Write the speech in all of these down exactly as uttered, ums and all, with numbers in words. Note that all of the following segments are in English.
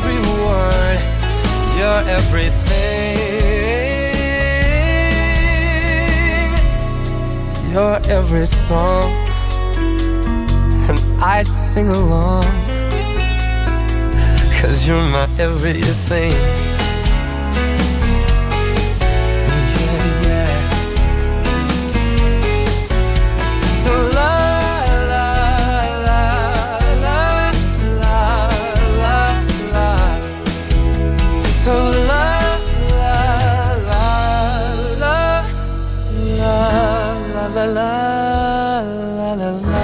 every word, you're everything. You're every song, and I sing along, 'cause you're my everything. Yeah, yeah. So la la la la la la la. So la la la la la la la la la la.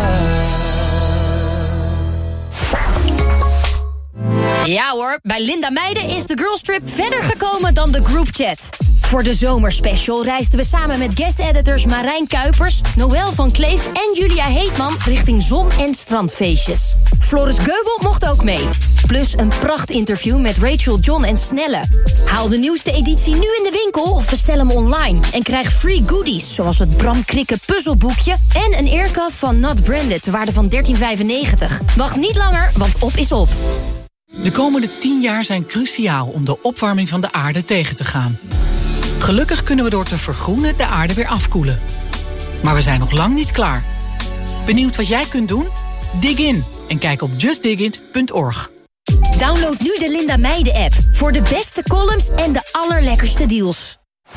Ja hoor, bij Linda Meijden is de Girls Trip verder gekomen dan de groupchat. Voor de zomerspecial reisden we samen met guest-editors Marijn Kuipers, Noël van Kleef en Julia Heetman richting zon- en strandfeestjes. Floris Geubel mocht ook mee. Plus een prachtinterview met Rachel, John en Snelle. Haal de nieuwste editie nu in de winkel of bestel hem online. En krijg free goodies, zoals het Bram Krikke puzzelboekje en een earcuff van Not Branded, ter waarde van dertien vijfennegentig. Wacht niet langer, want op is op. De komende tien jaar zijn cruciaal om de opwarming van de aarde tegen te gaan. Gelukkig kunnen we door te vergroenen de aarde weer afkoelen. Maar we zijn nog lang niet klaar. Benieuwd wat jij kunt doen? Dig in en kijk op just dig it punt org. Download nu de Linda Meijden app voor de beste columns en de allerlekkerste deals.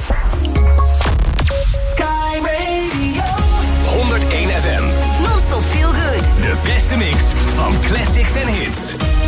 Sky Radio honderdéén F M. Non-stop feel good. De beste mix van classics en hits.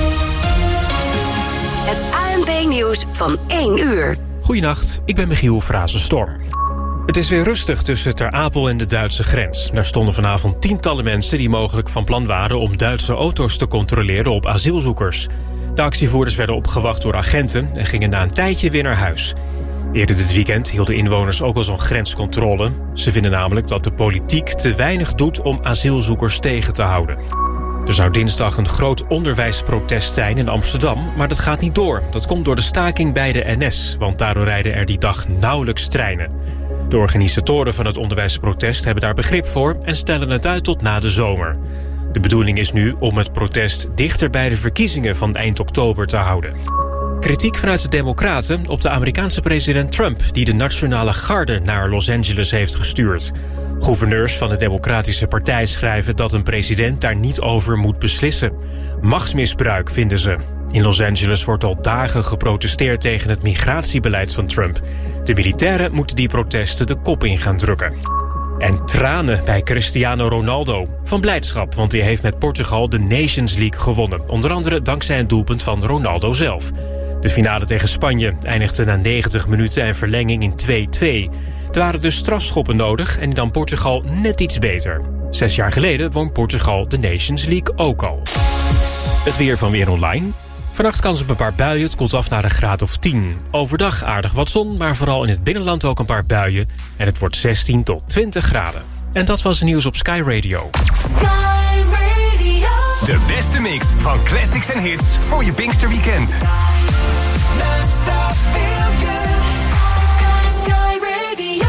Het A N P-nieuws van één uur. Goedenacht, ik ben Michiel Frazenstorm. Het is weer rustig tussen Ter Apel en de Duitse grens. Daar stonden vanavond tientallen mensen die mogelijk van plan waren om Duitse auto's te controleren op asielzoekers. De actievoerders werden opgewacht door agenten en gingen na een tijdje weer naar huis. Eerder dit weekend hielden inwoners ook al zo'n grenscontrole. Ze vinden namelijk dat de politiek te weinig doet om asielzoekers tegen te houden. Er zou dinsdag een groot onderwijsprotest zijn in Amsterdam, maar dat gaat niet door. Dat komt door de staking bij de N S, want daardoor rijden er die dag nauwelijks treinen. De organisatoren van het onderwijsprotest hebben daar begrip voor en stellen het uit tot na de zomer. De bedoeling is nu om het protest dichter bij de verkiezingen van eind oktober te houden. Kritiek vanuit de Democraten op de Amerikaanse president Trump, die de Nationale Garde naar Los Angeles heeft gestuurd. Gouverneurs van de Democratische Partij schrijven dat een president daar niet over moet beslissen. Machtsmisbruik vinden ze. In Los Angeles wordt al dagen geprotesteerd tegen het migratiebeleid van Trump. De militairen moeten die protesten de kop in gaan drukken. En tranen bij Cristiano Ronaldo. Van blijdschap, want hij heeft met Portugal de Nations League gewonnen. Onder andere dankzij een doelpunt van Ronaldo zelf. De finale tegen Spanje eindigde na negentig minuten en verlenging in twee-twee. Er waren dus strafschoppen nodig en dan Portugal net iets beter. Zes jaar geleden won Portugal de Nations League ook al. Het weer van Weer Online. Vannacht kans op een paar buien, het koelt af naar een graad of tien. Overdag aardig wat zon, maar vooral in het binnenland ook een paar buien. En het wordt zestien tot twintig graden. En dat was het nieuws op Sky Radio. Sky Radio. De beste mix van classics en hits voor je Pinksterweekend. Non-stop feel good. Sky Radio.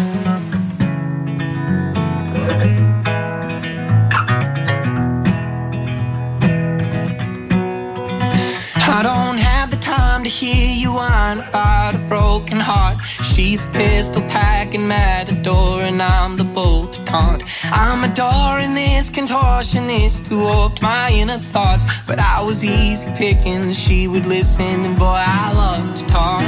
I don't have the time to hear you whine about a broken heart. She's a pistol packing matador and I'm the bolt to taunt. I'm adoring this contortionist who warped my inner thoughts. But I was easy picking, she would listen, and boy, I love to talk.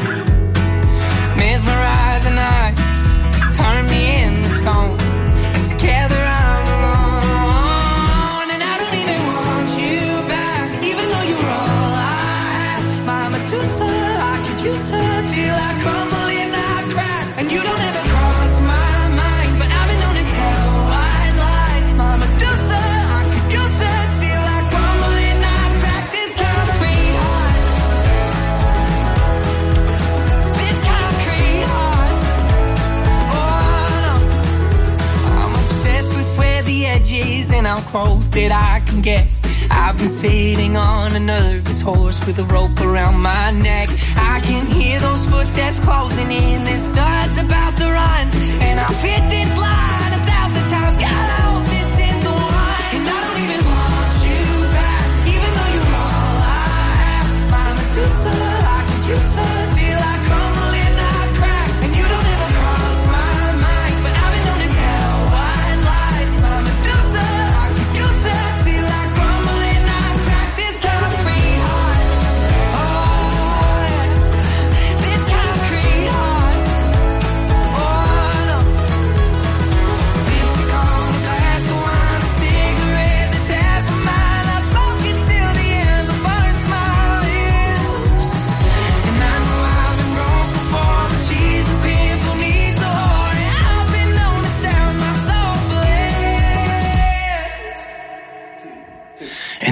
Mesmerizing eyes turn me into stone, and together I'm alone. And I don't even want you back, even though you're all I have. My Medusa, I could use her till I crumble and I crack. And you don't ever cross my mind, but I've been known to tell white lies. My Medusa, I could use her till I crumble and I crack. This concrete heart, this concrete heart. Oh no, I'm obsessed with where the edge is and how close that I can get. I've been sitting on a nervous horse with a rope around my neck. I can hear those footsteps closing in, this start's about to run. And I've hit this line a thousand times, God, I hope this is the one. And I don't even want you back, even though you're all I have. My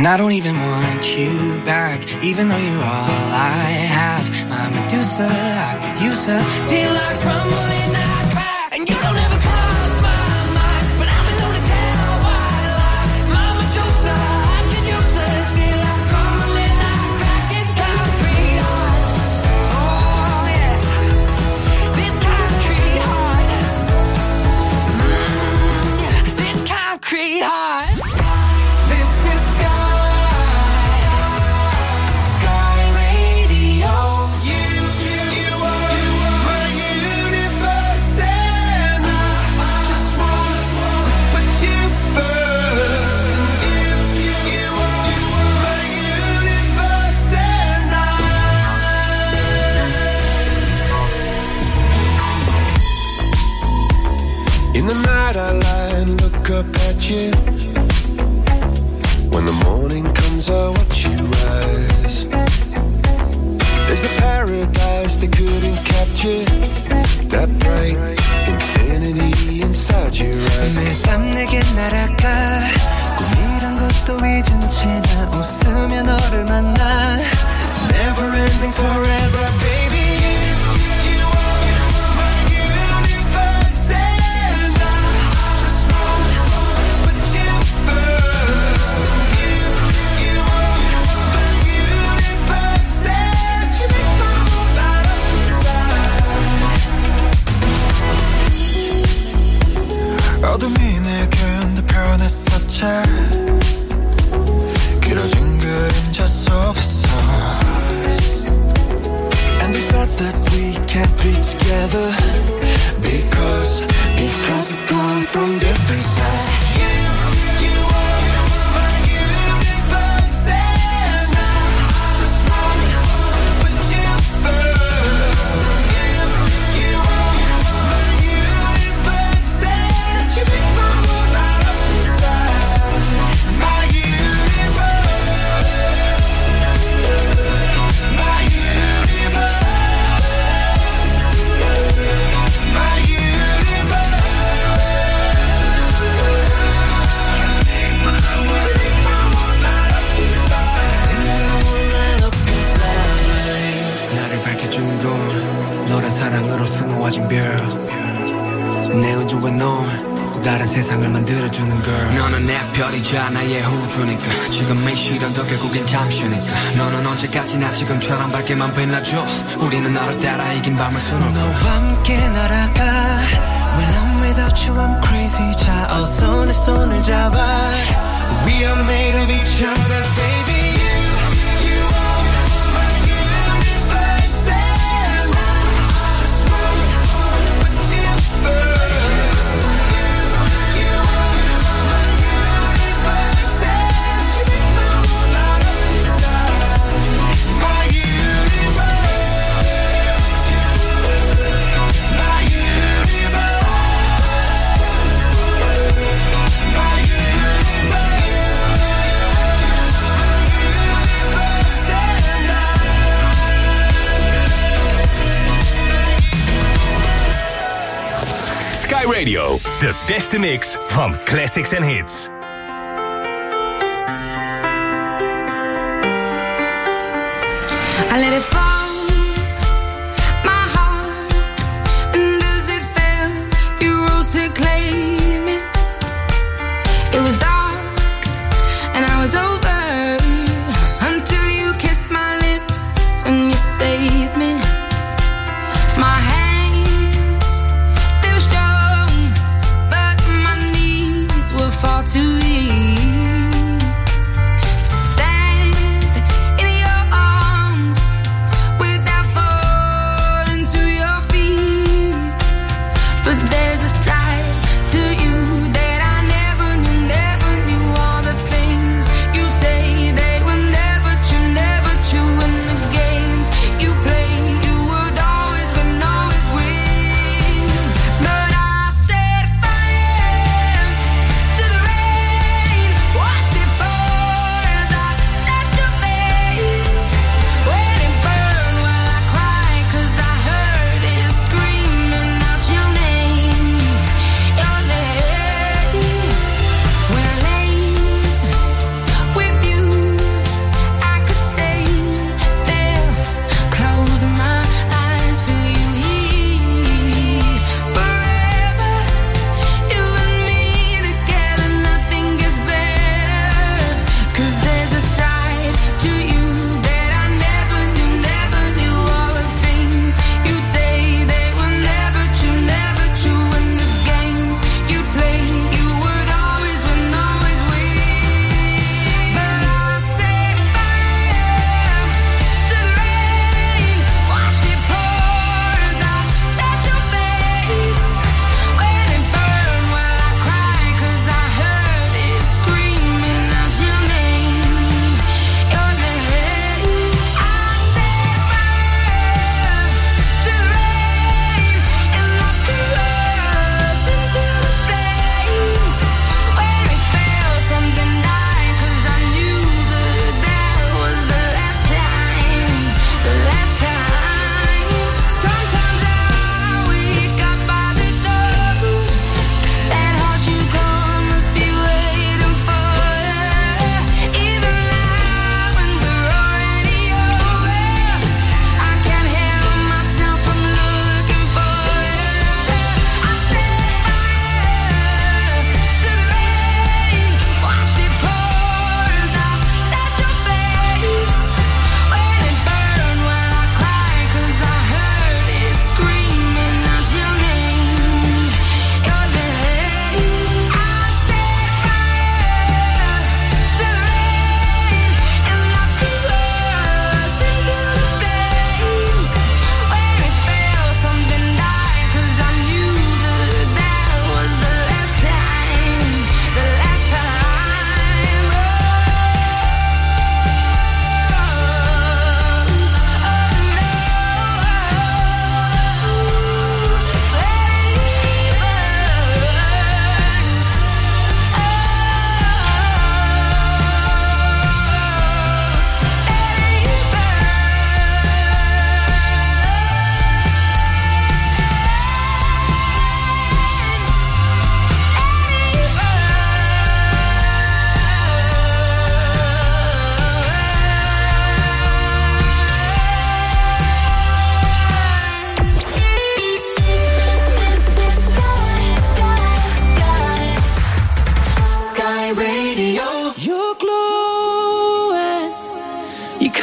I don't even want you back, even though you're all I have. My Medusa, I could use her till I crumble and I crack. And you don't ever cross my mind, but I've been known to tell white lies. My Medusa, I could use her till I crumble and I crack. This concrete heart, oh yeah, this concrete heart, mm, yeah, this concrete heart. In the night I lie and look up at you. When the morning comes I watch you rise. There's a paradise they couldn't capture, that bright infinity inside your eyes. 매일 밤 내게 날아가 꿈이란 것도 잊은 채 나 웃으며 너를 만나. Never ending forever baby. 어둠이 내게 내 변했었지. 길어진 그림자 속에서. And they said that we can't be together Because, because we're born from different sides. 사랑으로 수놓아진 별 내 우주에 넌 또 다른 세상을 만들어주는 girl. 너는 내 별이자 나의 우주니까 지금의 시련도 결국엔 잠시니까 너는 언제까지나 지금처럼 밝게만 빛나줘. 우리는 너를 따라 이긴 밤을 수놓고 너와 함께 날아가. When I'm without you I'm crazy. 자 어서 내 손을 잡아. We are made of each other baby. Sky Radio, de beste mix van classics en hits. I let it fall, my heart, and does it feel you rose to claim it? It was dark, and I was over, until you kissed my lips, and you saved me. My hands, they were strong, but my knees were far too weak.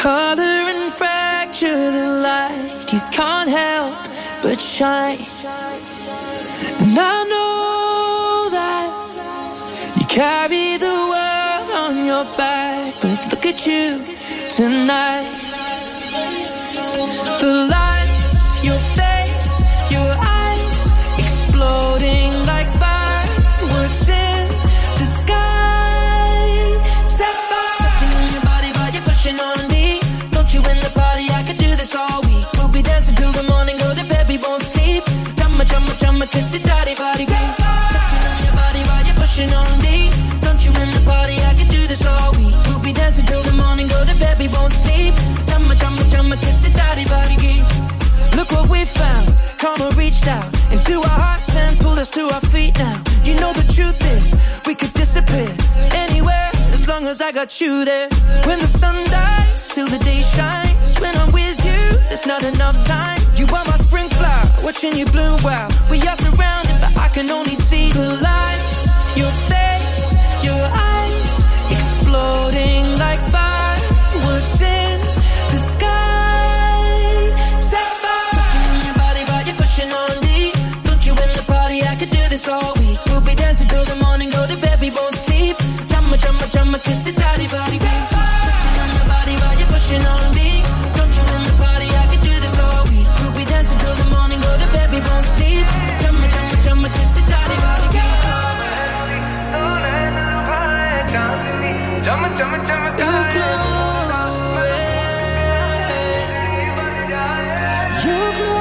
color and fracture the light. You can't help but shine. And I know that you carry the world on your back, but look at you tonight. The lights, your face, your eyes, exploding like fireworks in the sky. Sapphire, touching on your body while you're pushing on me. Don't you in the party? I could do this all week. We'll be dancing till the morning, go to bed, we won't sleep. Chumma, chumma, chumma, kiss it, daddy, body, touching on your body while you're pushing on me. Don't you in the party? I could do this all week. We'll be dancing till the morning, go to bed, we won't sleep. Chumma, chumma, chumma, kiss it, daddy, body, look what we found. Karma reached out into our hearts and pulled us to our feet now. You know the truth is, we could disappear anywhere as long as I got you there. When the sun dies, till the day shines. When I'm with you, there's not enough time. You are my spring flower, watching you bloom wild. We are surrounded, but I can only see the lights. Your face, your eyes, exploding like fireworks in the sky. All week, we'll be dancing till the morning, go to bed, we won't sleep. Chumma, chumma, chumma, kiss it, daddy, body. Touching on your body while you're pushing on me. Don't you in the party? I could do this all week. We'll be dancing till the morning, go to bed, we won't sleep. Chumma, chumma, chumma, kiss it, daddy, body. Chumma, chumma, chumma, you glow, you glow.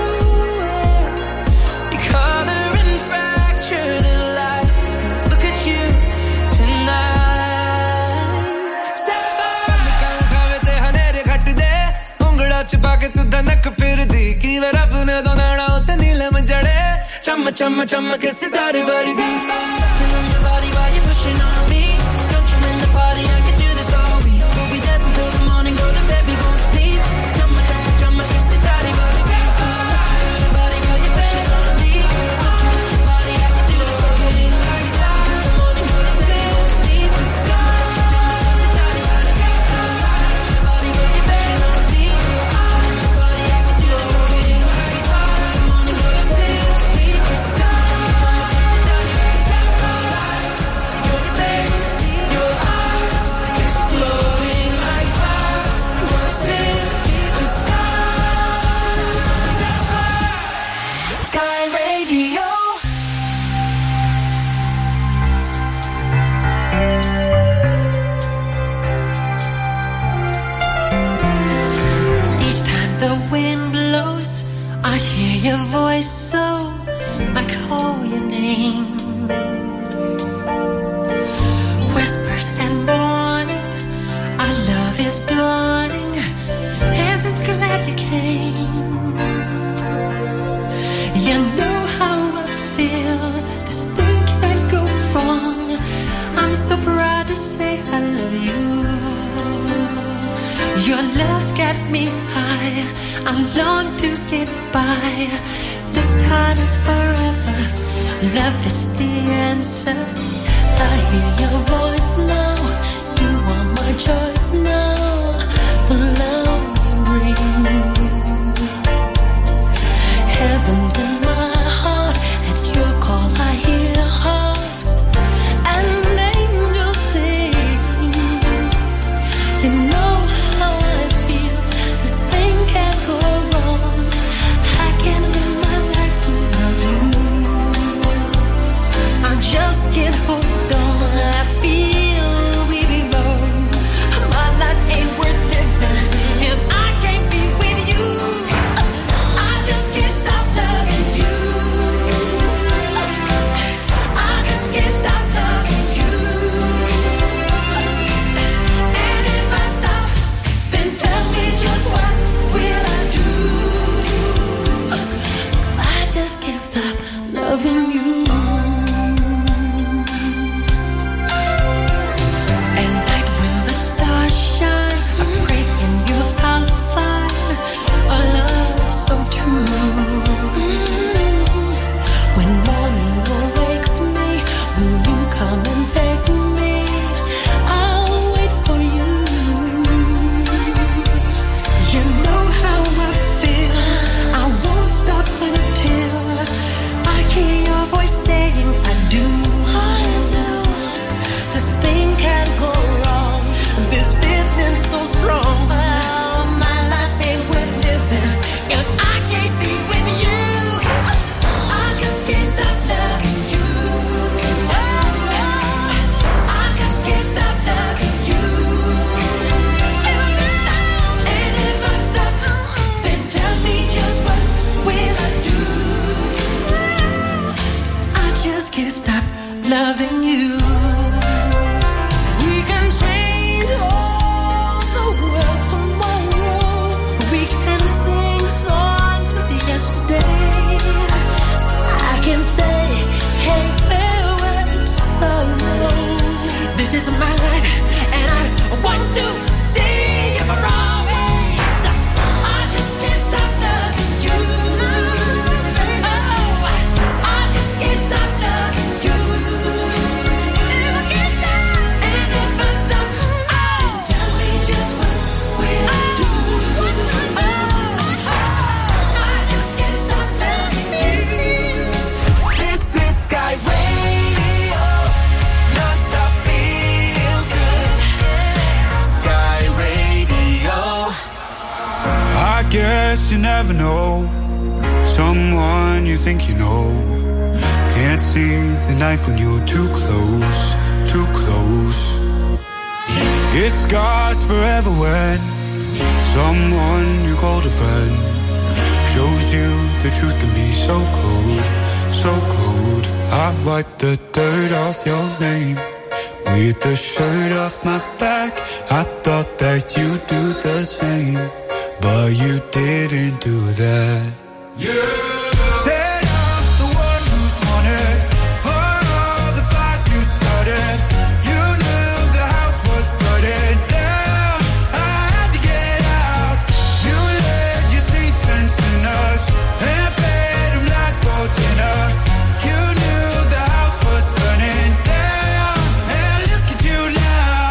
पाके तू धनक फिर दी की वे रब ने दोनाड़ा उते नीलम जड़े चम चम चम के सितारे बरसी touching on your body while you're pushing on me. Don't you in the party? I can do this all week. We'll be dancing till the morning, go to bed, we won't sleep. Chum chum chum के सितारे बरसी touching on your body while you're pushing on me. Don't you in the party? I can do this all week. We'll be dancing till the morning, go to bed, we won't sleep. Chum chum chum के सितारे बरसी touching on your body while you're pushing on me. Your voice, so I call your name. Whispers and warning, our love is dawning. Heaven's glad you came. You know how I feel. This thing can't go wrong. I'm so proud to say I love you. Your love's got me high. I long to get by. This time is forever. Love is the answer. I hear your voice now. You are my choice now. The love you bring. Heaven's in my heart. At your call I hear harps and angels sing. You know how I feel. This thing can't go wrong. I can't live my life without you. I just can't hold on. I feel we belong. My life guess you never know someone you think you know. Can't see the knife when you're too close, too close. It scars forever when someone you called a friend shows you the truth can be so cold, so cold. I wipe the dirt off your name with the shirt off my back. I thought that you'd do the same, but you didn't do that. Yeah. Said I'm the one who's wanted for all the fights you started. You knew the house was burning down. I had to get out. You let your sweet sense in us and fed them lies for dinner. You knew the house was burning down, and look at you now.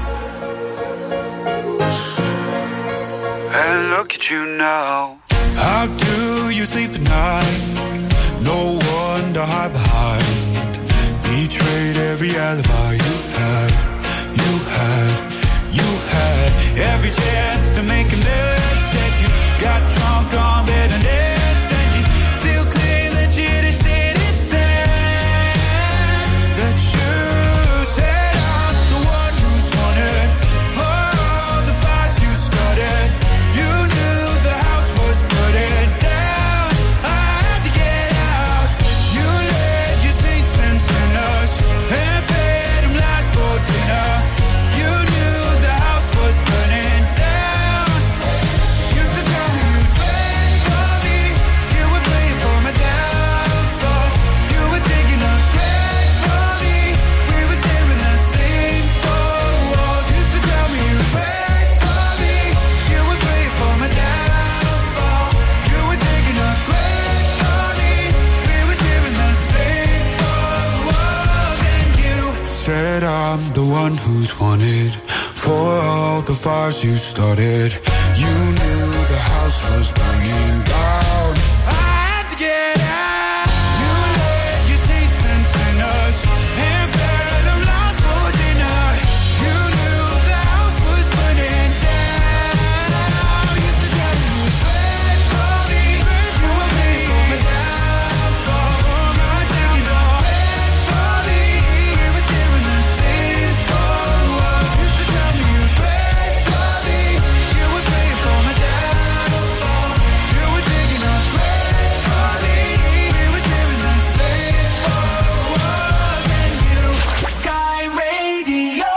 And look at you now. How do you sleep at night? No one to hide behind. Betrayed every alibi you had, you had, you had. Every chance to make amends that you got drunk on bitterness, and you still claim that you just didn't say that you said I'm the one who's wanted for all the fights you started. You knew the house was burning down. I had to get out. You let your sweet sense in us and fed them lies for dinner. You knew the house was burning down. Used to tell me you'd wait for me. You would play for my downfall. You were digging a grave for me. We were sharing the same four walls. Used to tell me you'd wait for me. You would play for my downfall. You were digging a grave for me. We were sharing the same four walls. And you said I'm the one who's wanted for all the fires you started. You knew the house was burning down. I had to get out. You let your sweet sense in us and fed them lies for dinner. You knew the house was burning down. Used to tell me you'd wait for me. You were waiting for my downfall, for my downfall. Wait for me. We were sharing the same four walls. Used to tell me you'd wait for me. You were waiting for my downfall. You were digging a grave for me. We were sharing the same four walls. And you, Sky Radio.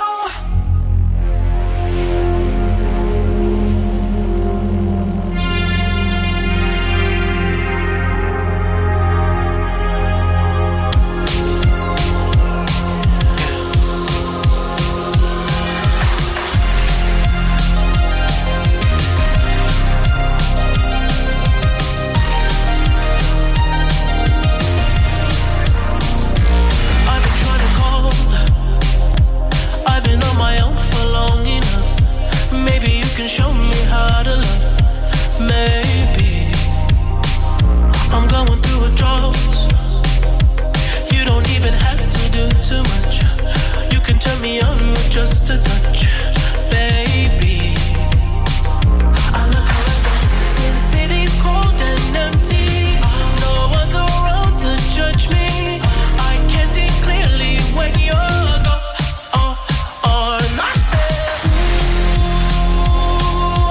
I've been trying to call. I've been on my own for long enough. Maybe you can show me how to love. Maybe I'm going through a drought. You don't even have to do too much. You can turn me on with just a touch, baby. I look around, see the city's cold and empty. No one's around to judge me. I can see clearly when you're gone. Oh, oh, and I said, ooh,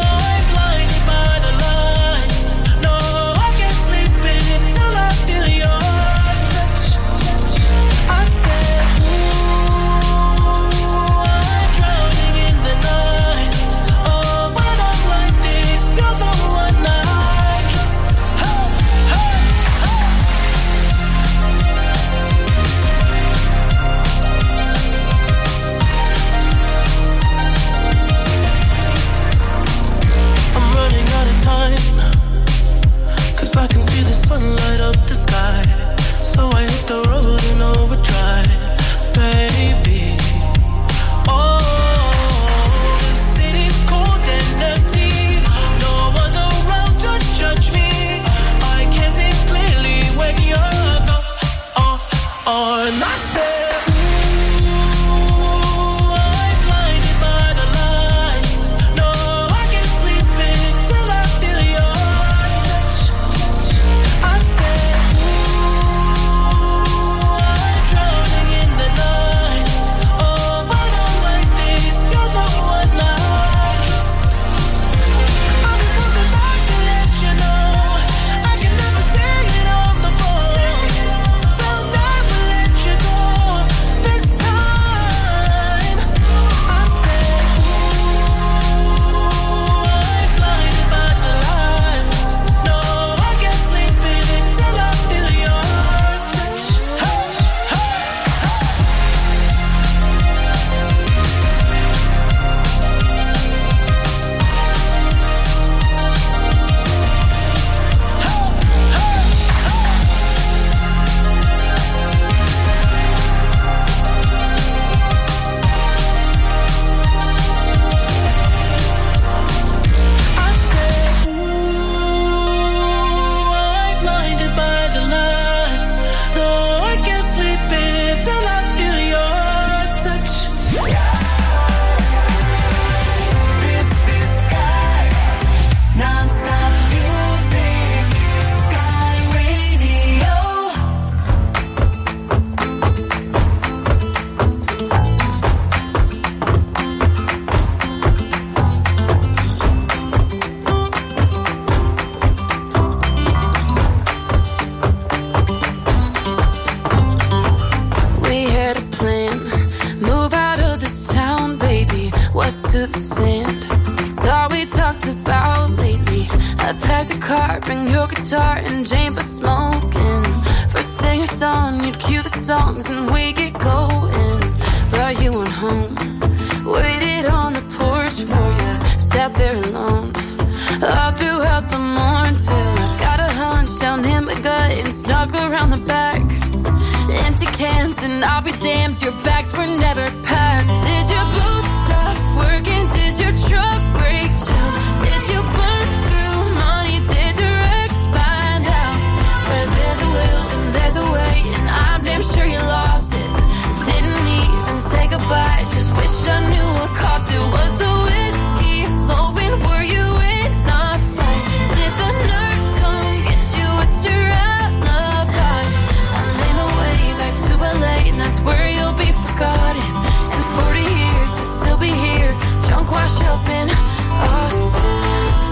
to the sand. It's all we talked about lately. I packed a car, bring your guitar and Jane for smoking. First thing at dawn, you'd cue the songs and we get going. But you went home, waited on the porch for you, sat there alone all throughout the morning till I got a hunch down in my gut and snuck around the back. Empty cans and I'll be damned, your bags were never packed. Did your boots stop working? Did your truck break down? Did you burn through money? Did your ex find out? Where there's a will and there's a way, and I'm damn sure you lost it. Didn't even say goodbye, just wish I knew what cost it. Was the whiskey flowing? Were you in a fight? Did the nurse come get you? What's your alibi? I made my way back to L A, and that's where you'll be forgotten. In forty years you'll still be here, drunk, washed up in Austin.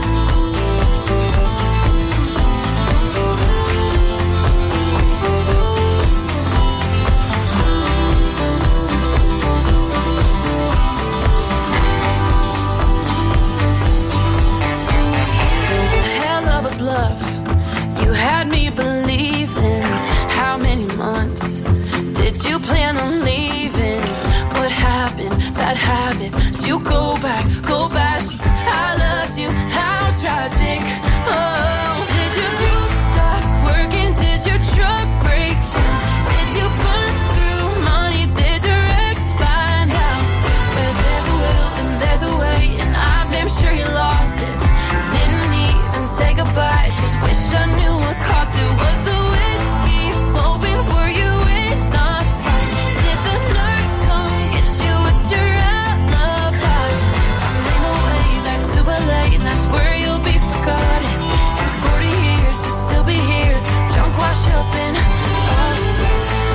Bluff. You had me believing. How many months did you plan on leaving? What happened? Bad habits. Did you go back? Go back. I loved you. How tragic. Oh, did your group stop working? Did your truck break down? Did you burn through money? Did your ex find out? Where there's a will and there's a way, and I'm damn sure you lost it. Didn't even say goodbye, just wish I knew what cost it. Was the whiskey flowing? Were you in a fight? Did the nurse come get you? What's your alibi? I made my way back to L A, and that's where you'll be forgotten. In forty years you'll still be here, drunk, washed up in Austin.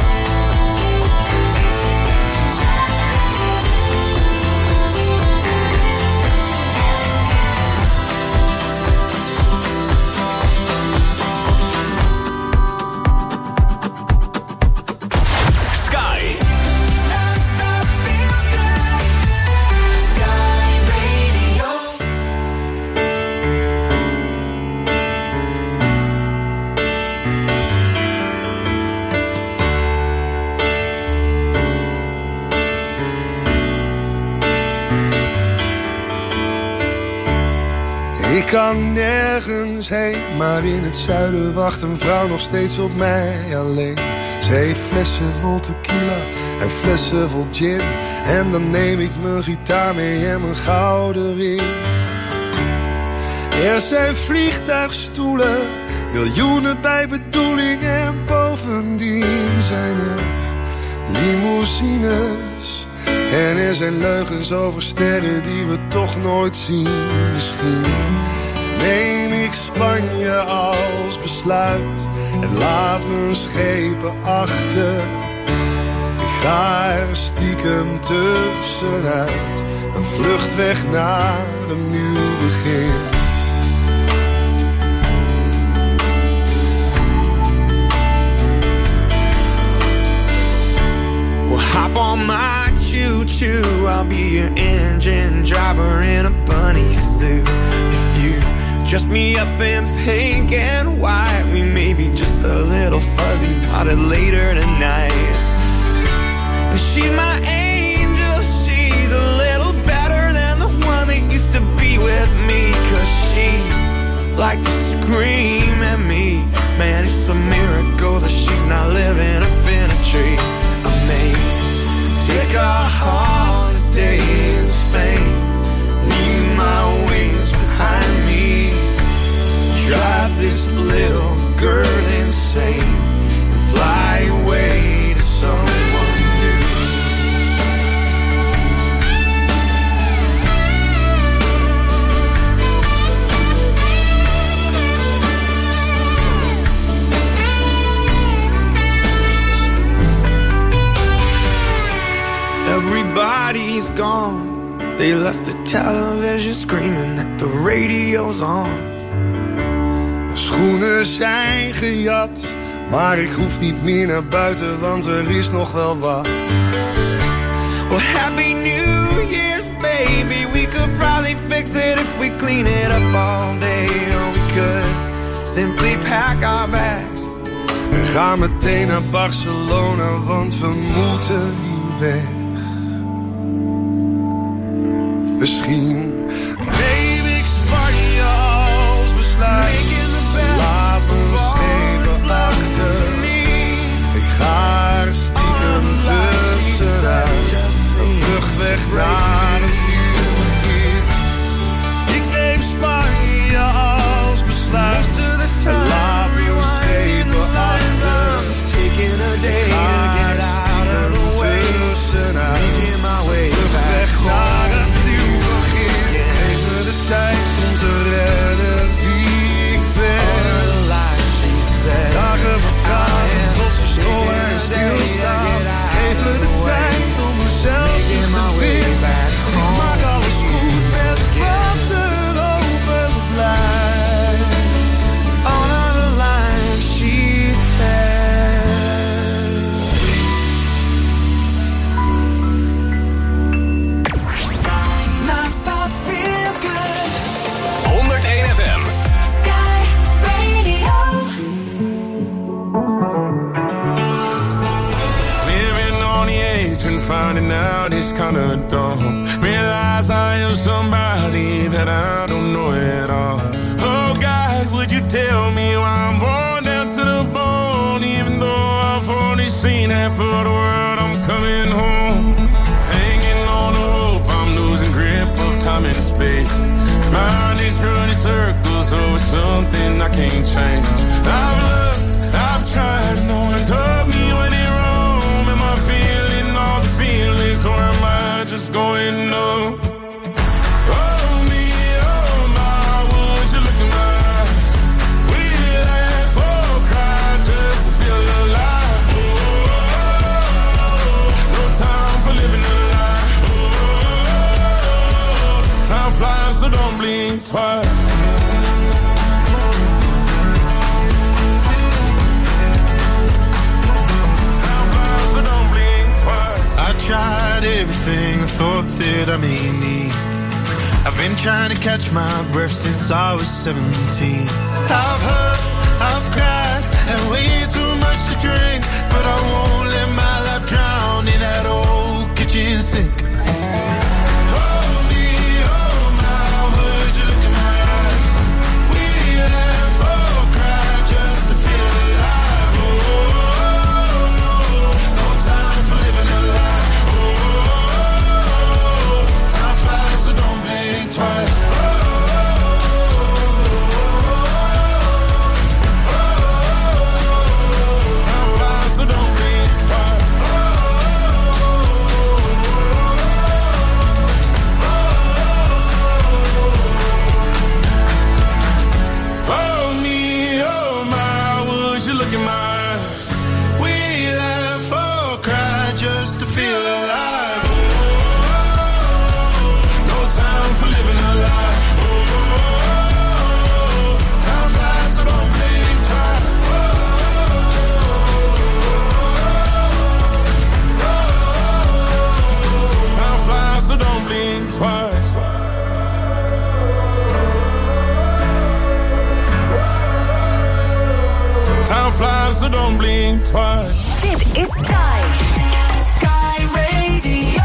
Ik kan nergens heen, maar in het zuiden wacht een vrouw nog steeds op mij alleen. Ze heeft flessen vol tequila en flessen vol gin. En dan neem ik mijn gitaar mee en mijn gouden ring. Er zijn vliegtuigstoelen, miljoenen bij bedoeling. En bovendien zijn er limousines. En er zijn leugens over sterren die we toch nooit zien. Misschien neem ik Spanje als besluit en laat mijn schepen achter. Ik ga er stiekem tussenuit, een vlucht weg naar een nieuw begin. Well, hop on my choo-choo, I'll be your engine driver in a bunny suit. If you dress me up in pink and white, we may be just a little fuzzy potted later tonight. And she's my angel, she's a little better than the one that used to be with me. Cause she liked to scream at me. Man, it's a miracle that she's not living up in a tree. I may take a holiday in Spain, leave my wings behind me, drive this little girl insane, and fly away to someone new. Everybody's gone. They left the television screaming that the radio's on. Mijn schoenen zijn gejat, maar ik hoef niet meer naar buiten, want er is nog wel wat. Well, happy New Year's, baby. baby, we could probably fix it if we clean it up all day. Or we could simply pack our bags en ga meteen naar Barcelona, want we moeten hier weg. Misschien neem ik Spanje als besluit. Laat mijn schepen achter. Ik ga er stiekem tussenuit. Een vlucht weg naar een nieuw begin. Ik neem Spanje als besluit. En laat mijn schepen achter. Ik ga er stiekem tussenuit. Een vlucht weg naar een nieuw begin. Geef me de tijd om te redden wie ik ben. Dagen vertragen tot ze stoppen en stilstaan. Geef me de tijd om mezelf terug te vinden. Ik maak alles goed met wat er overblijft. On the line, she said. Non-stop feel good. honderdéén F M. Sky Radio. Living on the edge and finding out it's kinda dumb. Realize I am somebody that I don't know at all. Oh God, would you tell me why I'm born down to the bone? Even though I've only seen half of the world, I'm coming home. Hanging on the hope, I'm losing grip of time and space. Mind is running circles over something I can't change. I've looked, I've tried, no one told me when it wrong. Am I feeling all the feelings, or am I just going numb? Oh me, oh my, would you look in my eyes? We laugh or cry just to feel alive. Oh, no time for living a lie. Oh, time flies, so don't blink twice. I tried everything I thought that I may need. I've been trying to catch my breath since I was seventeen. I've hurt, I've cried, and way too much to drink, but I won't let my life drown in that old kitchen sink. Oh me, oh my, would you look in my eyes? We laugh or cry just to feel alive. Oh, no time for living a lie. Twice. Time flies, so don't blink twice. Oh me, oh my, would you look in my eyes? We laugh or cry just to feel alive. Time for living a lie. Oh, time flies, so don't blink twice. Oh, time flies, so don't blink twice. Time flies, so don't blink twice. Dit is Sky. Sky Radio.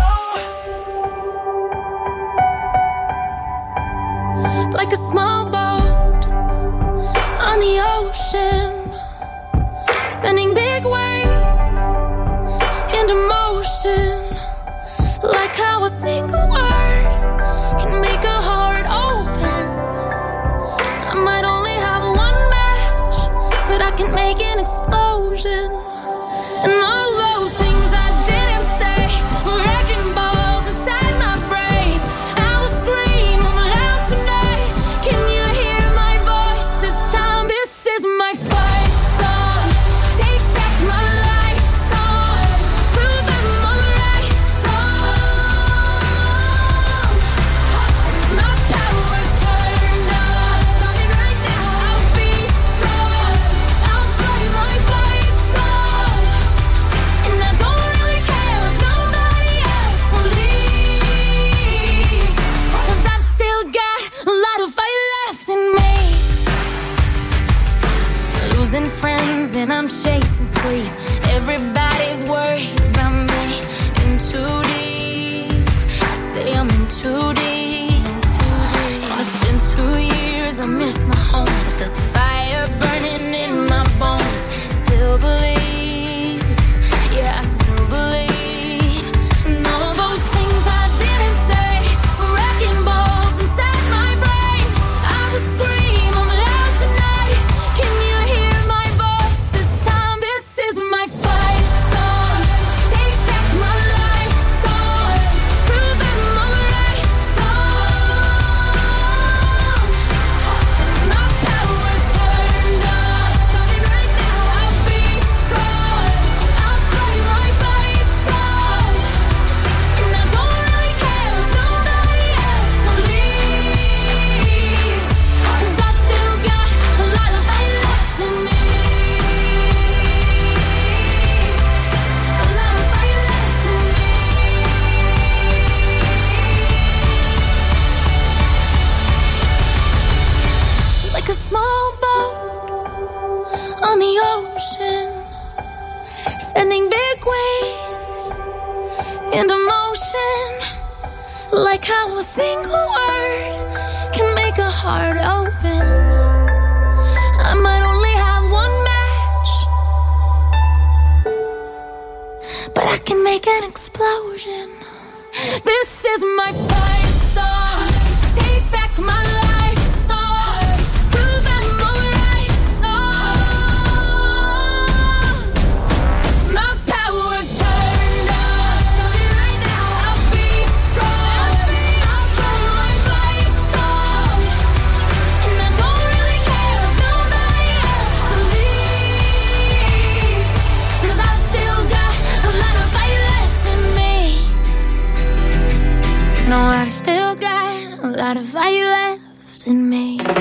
Like a small boat on the ocean, sending big waves into motion. Like how a single word can make a heart open. I might only have one match, but I can make an explosion. And all those things I didn't say were wrecking balls inside my brain. I will scream loud tonight. Can you hear my voice this time? This is my fight song. Take back my life song. Prove I'm on the right song. My power's turned on. Starting right now, I'll be strong. I'll play my fight song. losing friends and I'm chasing sleep. Everybody's worried about me. In too deep, I say I'm in too deep. And it's been two years, I miss my home, but there's a fire burning in my bones. Still believe, yeah, I still believe. And all those things I didn't say were wrecking balls inside my brain. I will scream, I'm loud tonight. Can you hear my voice this time? This is my fight song. Take back my life song. Prove I'm alright song. My power's turned on. Starting right now, I'll be strong. I'll play my fight song. And I don't really care if nobody else believes. 'Cause I've still got a lot of fight left in me. A lot of fight left in me. Like a small boat on the ocean, sending big waves into motion. Like how a single word can make a heart open. I might only have one match, but I can make an explosion. This is my fight song. Take back my life song. Prove I'm alright song. My power's turned on. Starting right now, I'll be strong. I'll play my fight song. And I don't really care if nobody else believes. 'Cause I've still got a lot of fight left in me. No, I've still got a lot of fight left in me.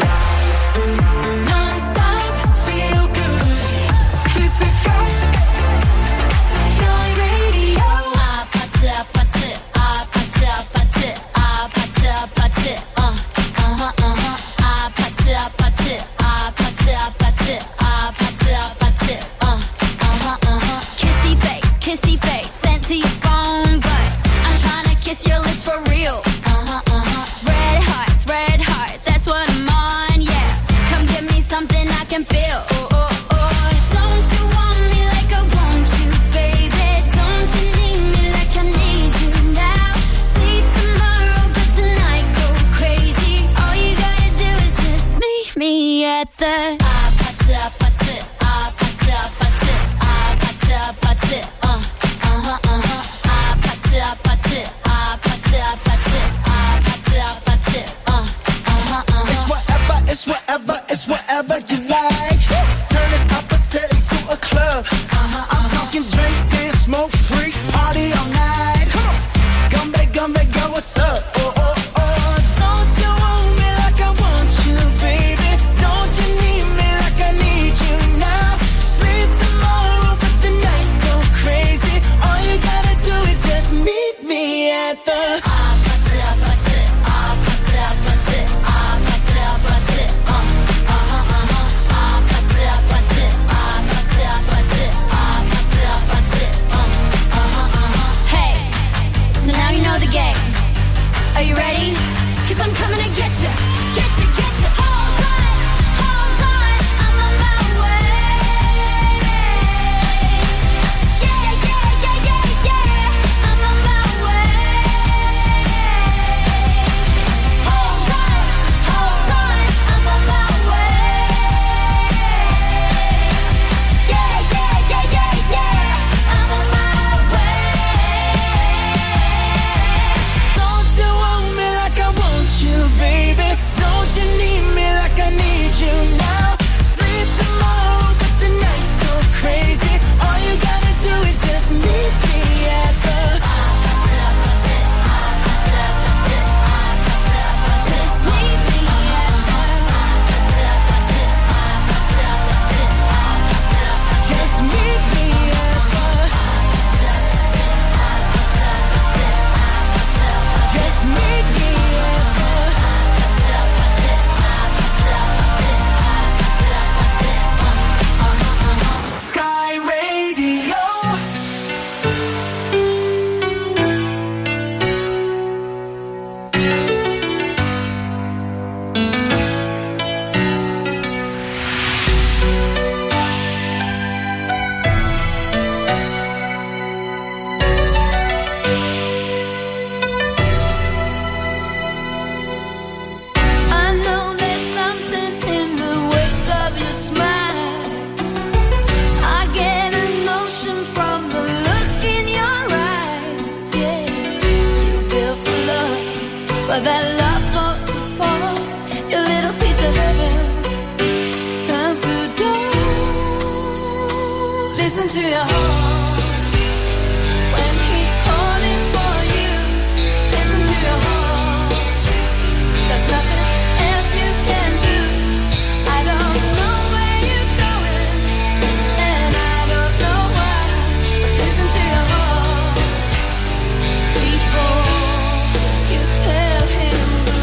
Non-stop, feel good. This is Sky. Sky Radio. Ah, pata, pata, ah, pata, pata, ah, pata, pata, uh, uh-huh, uh-huh. Ah, pata, pata, ah, pata, pata, ah, pata, pata, uh, uh-huh, uh-huh. Kissy face, kissy face, sent to your phone, but I'm trying to kiss your lips for real. Uh-huh, uh-huh. Red hearts, red hearts, that's what I'm on, yeah. Come give me something I can feel. Oh, oh, oh. Don't you want me like I want you, baby? Don't you need me like I need you now? See tomorrow, but tonight go crazy. All you gotta do is just meet me at the Ah, pata, pata, ah, pata, pata, ah, pata, pata, uh, uh-huh, uh-huh. Ah, pata, pata, ah, pata, pata, ah, pata, pata, uh, uh-huh, uh-huh. It's whatever, it's whatever, it's whatever you like. Turn this opposite into a club. Uh-huh, I'm talking drink, dance, smoke, free, party all night. Come on, gumbe, gumbe, girl, what's up? Oh, oh, oh, don't you want me like I want you, baby? Don't you need me like I need you now? Sleep tomorrow, but tonight go crazy. All you gotta but that love falls apart. Your little piece of heaven turns to dust. Listen to your heart when he's calling for you. Listen to your heart. There's nothing else you can do. I don't know where you're going, and I don't know why, but listen to your heart before you tell him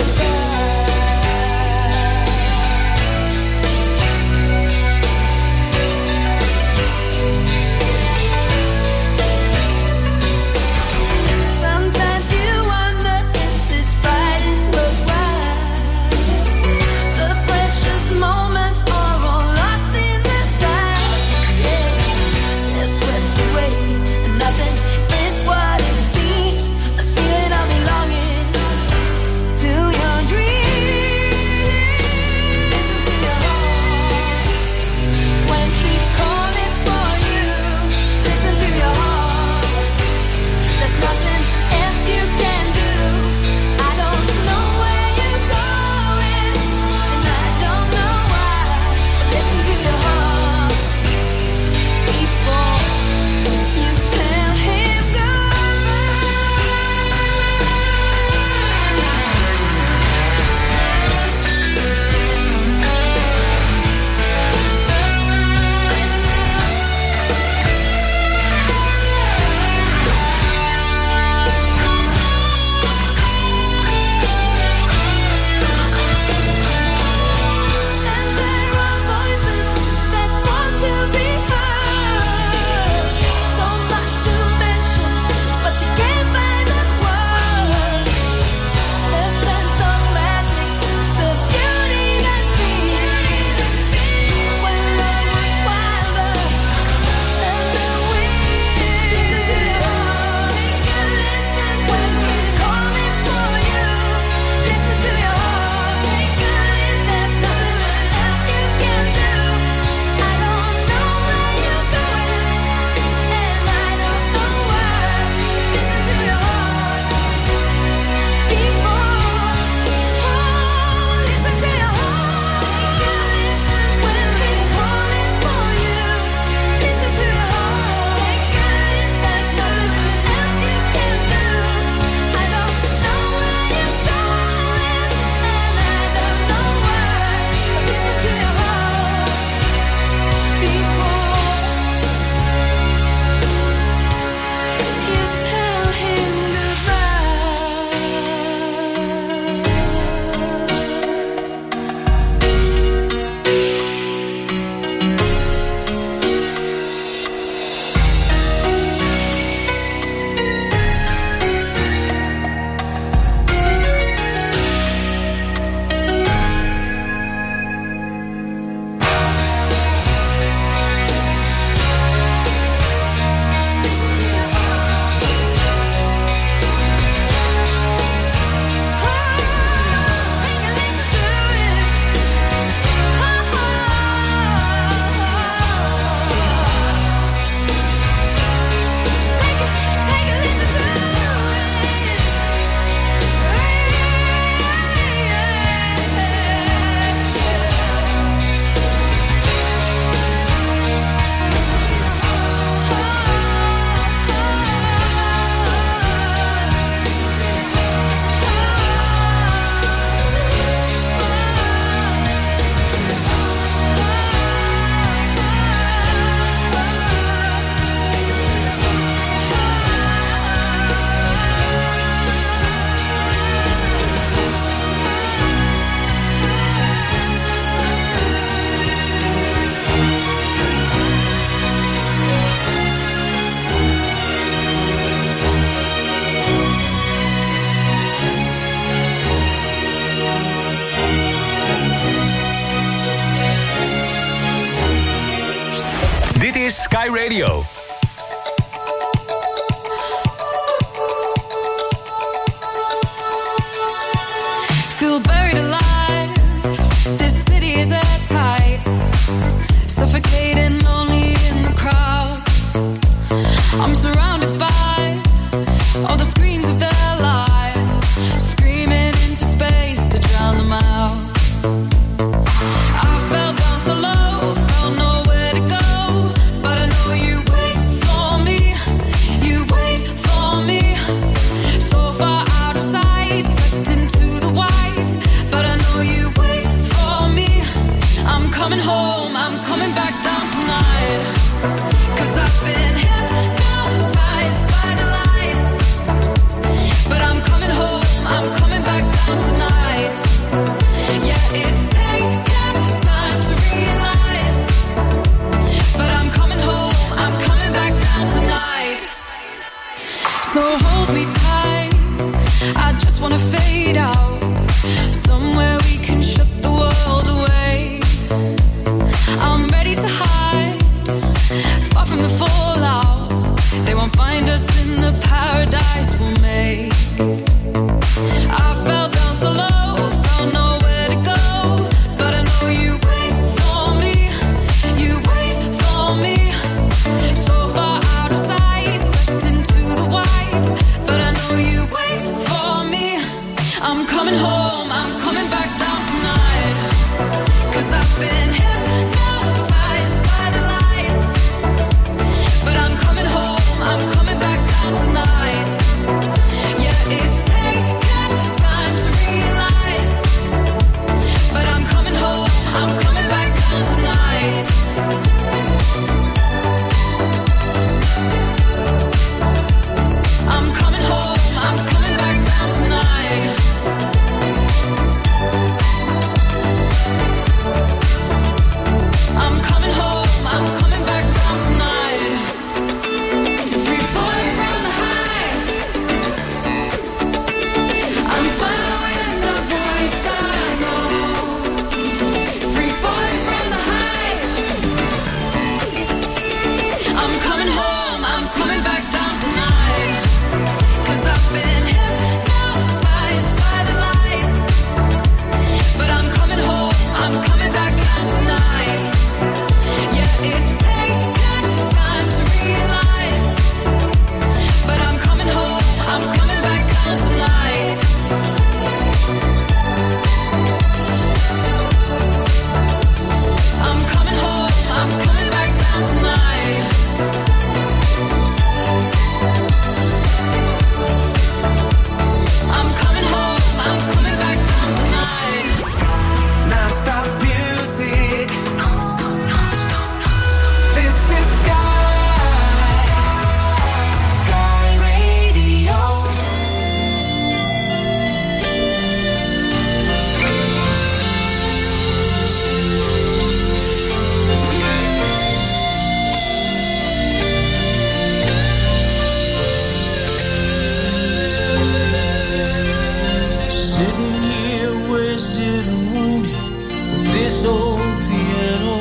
sometimes you wonder if this fight is worthwhile. The precious moments are all lost in the tide. Yeah, they're swept away, and nothing is what it seems. A feeling of belonging to your dreams. Listen to your heart when he's calling for you. Listen to your heart. There's nothing else you can do. I don't know where you're going, and I don't know why, but listen to your heart before you tell him Sky Radio. Feel buried alive. This city is at tight. Suffocating, lonely in the crowd. I'm surrounded by all the screens of their lives, screaming in this old piano,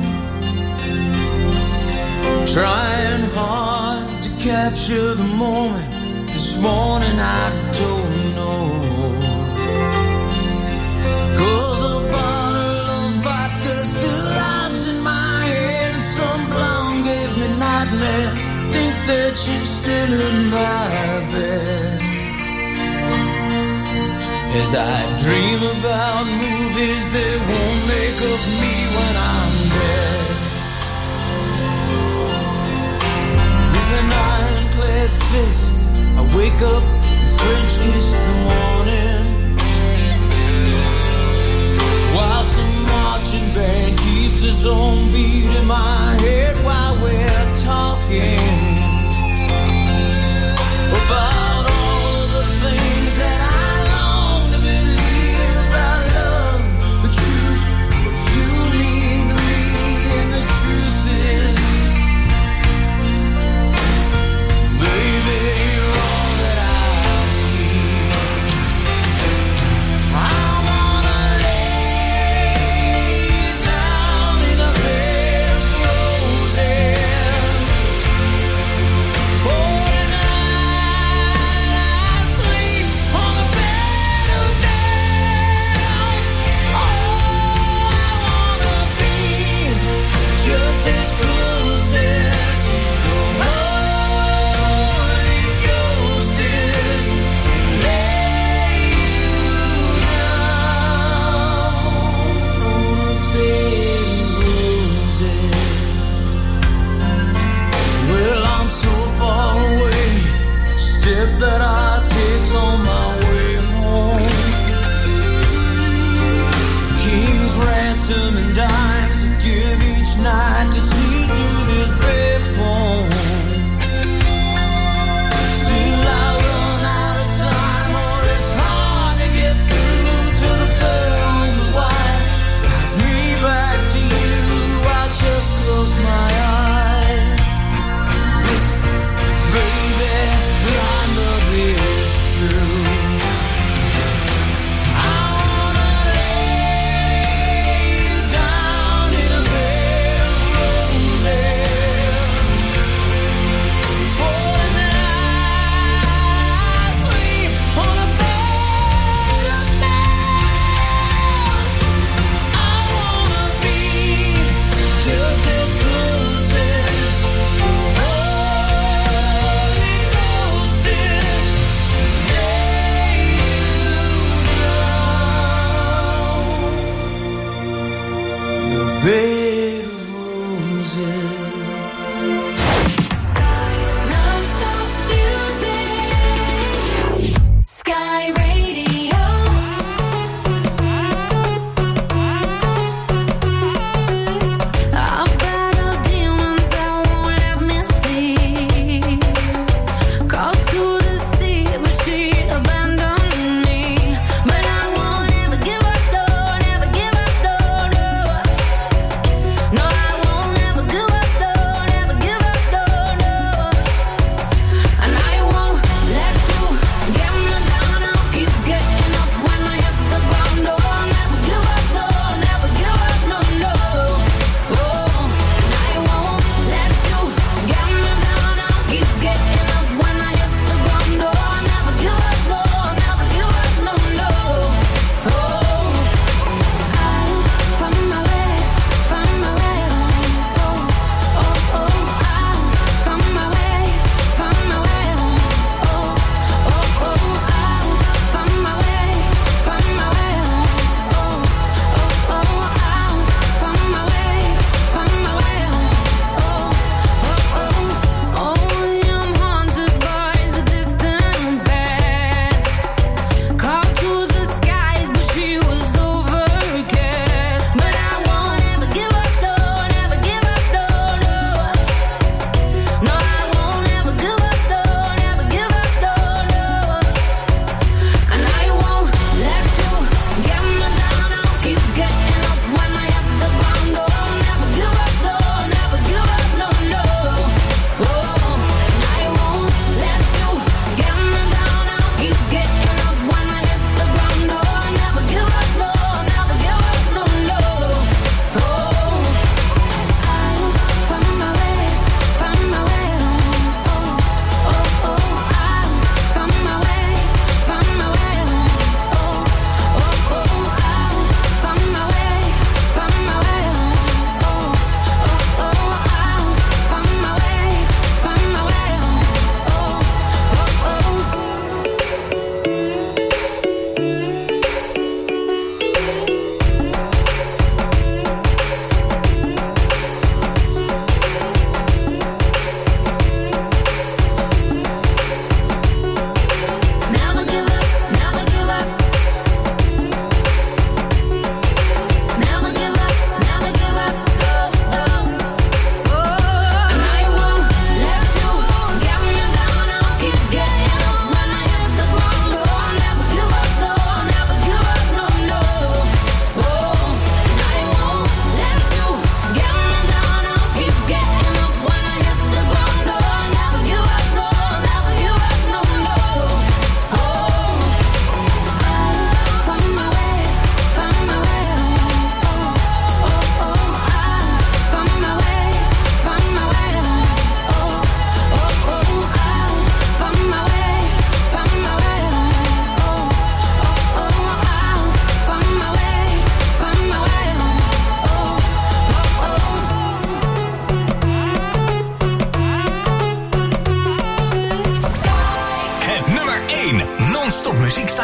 trying hard to capture the moment. This morning I don't know, 'cause a bottle of vodka still lodged in my head, and some blonde gave me nightmares. Think that she's still in my bed. As I dream about movies that won't make of me when I'm dead. With an ironclad fist, I wake up and French kiss the morning, while some marching band keeps its own beat in my head while we're talking about all of the things that I long to believe about love, the truth of you need me, and the truth is, baby, you're all that I need. I wanna lay down in a bed of roses. Oh, just as close as the Holy Ghost is, lay you down on a bed of roses. Well, I'm so far away, step that I take on my way home. King's ransom and dimes I give each night to see through this payphone. Still I run out of time, or it's hard to get through to the pearl on the wire. Guides me back to you, I just close my eyes. Listen, baby, blind love is true. Just as close as the Holy Ghost is, lay you down the bed of roses. Sky non-stop music. Sky Radio. I've battled demons that won't let me sleep. Called to the sea, but she abandoned me. But I won't ever give up, no, never give up, no, no.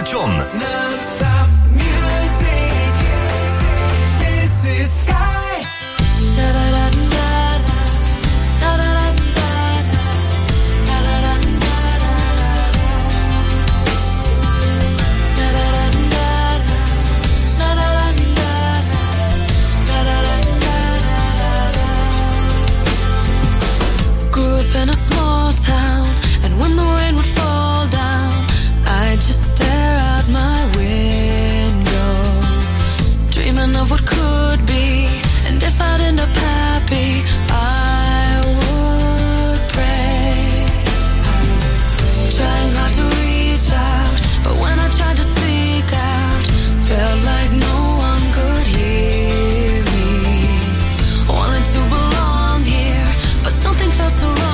John. Non-stop music. This is Sky. In a small town, and when the rain would fall down, I'd just stare out my window, dreaming of what could be. And if I'd end up happy, I would pray, trying hard to reach out, but when I tried to speak out, felt like no one could hear me. Wanted to belong here, but something felt so wrong.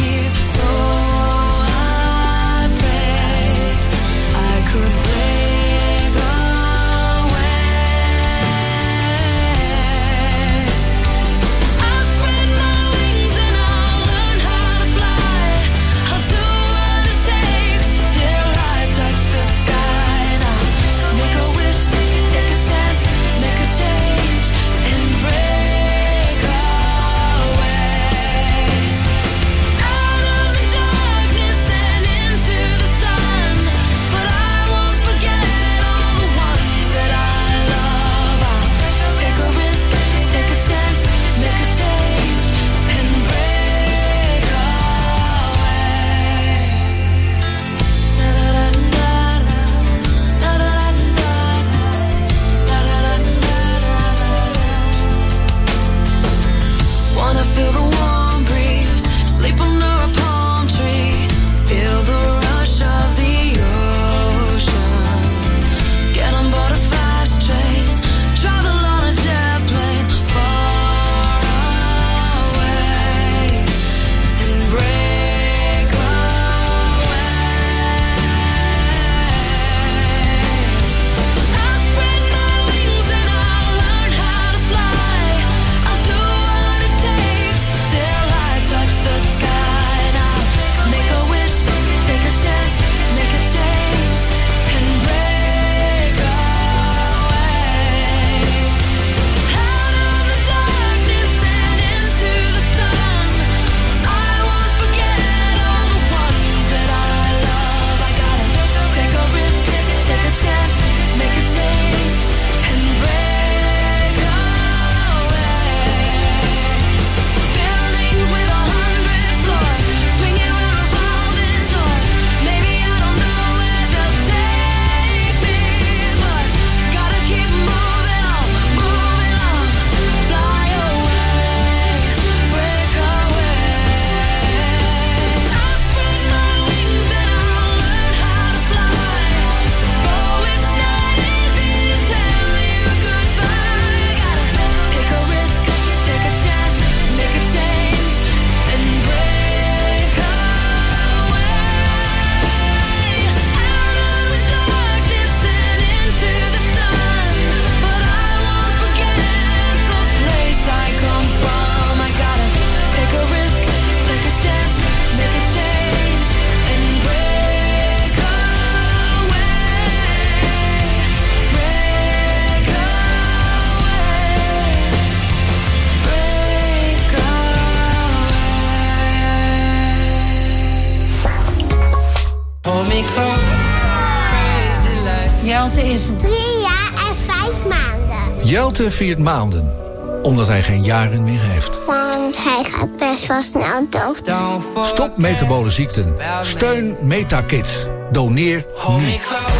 Jelte is drie jaar en vijf maanden. Jelte viert maanden, omdat hij geen jaren meer heeft. Want hij gaat best wel snel dood. Stop metabole ziekten. Steun MetaKids. Doneer nu.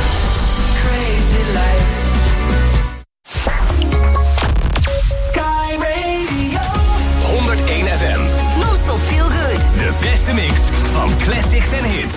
honderdéén F M. Non-stop feel good. De beste mix van classics en hits.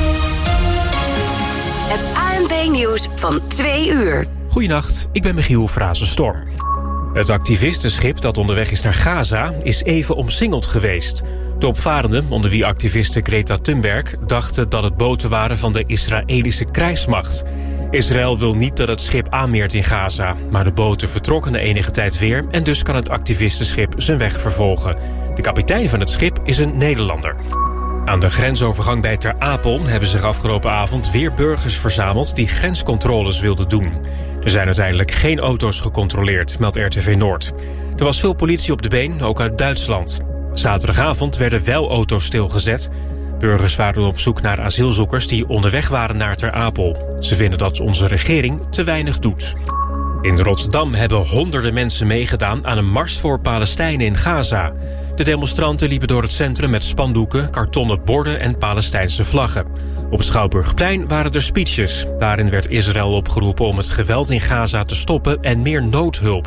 Het A N P-nieuws van twee uur. Goedenacht, ik ben Michiel Frazenstorm. Het activistenschip dat onderweg is naar Gaza is even omsingeld geweest. De opvarenden, onder wie activiste Greta Thunberg, dachten dat het boten waren van de Israëlische krijgsmacht. Israël wil niet dat het schip aanmeert in Gaza, maar de boten vertrokken na enige tijd weer en dus kan het activistenschip zijn weg vervolgen. De kapitein van het schip is een Nederlander. Aan de grensovergang bij Ter Apel hebben zich afgelopen avond weer burgers verzameld die grenscontroles wilden doen. Er zijn uiteindelijk geen auto's gecontroleerd, meldt R T V Noord. Er was veel politie op de been, ook uit Duitsland. Zaterdagavond werden wel auto's stilgezet. Burgers waren op zoek naar asielzoekers die onderweg waren naar Ter Apel. Ze vinden dat onze regering te weinig doet. In Rotterdam hebben honderden mensen meegedaan aan een mars voor Palestijnen in Gaza. De demonstranten liepen door het centrum met spandoeken, kartonnen borden en Palestijnse vlaggen. Op het Schouwburgplein waren er speeches. Daarin werd Israël opgeroepen om het geweld in Gaza te stoppen en meer noodhulp